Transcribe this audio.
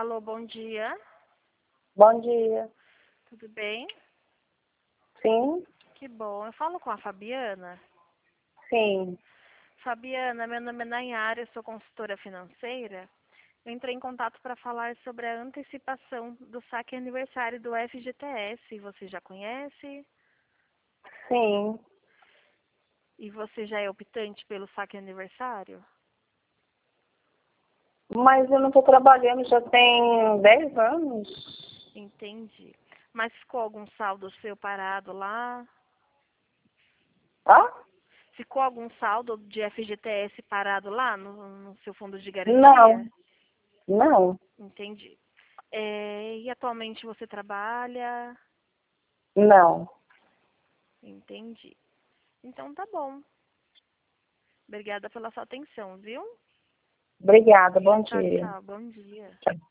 Alô, bom dia. Bom dia. Tudo bem? Sim, Que bom. Eu falo com a Fabiana. sim, Fabiana, meu nome é Nayara, eu sou consultora financeira. Eu entrei em contato para falar sobre a antecipação do saque aniversário do FGTS. Você já conhece? sim. E você já é optante pelo saque aniversário? Mas eu não estou trabalhando já tem 10 anos. Entendi. Mas ficou algum saldo seu parado lá? Ah? Ficou algum saldo de FGTS parado lá no seu fundo de Não, garantia? não, Entendi. E atualmente você trabalha? não. Entendi. Então tá bom. Obrigada pela sua atenção, viu? Obrigada, bom Tchau, dia. tchau. Bom dia. Tchau.